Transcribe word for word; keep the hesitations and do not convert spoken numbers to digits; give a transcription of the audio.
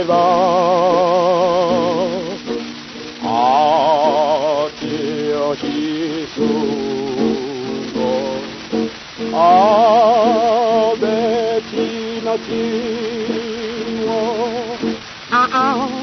ればあちよひすのあべきなきをああ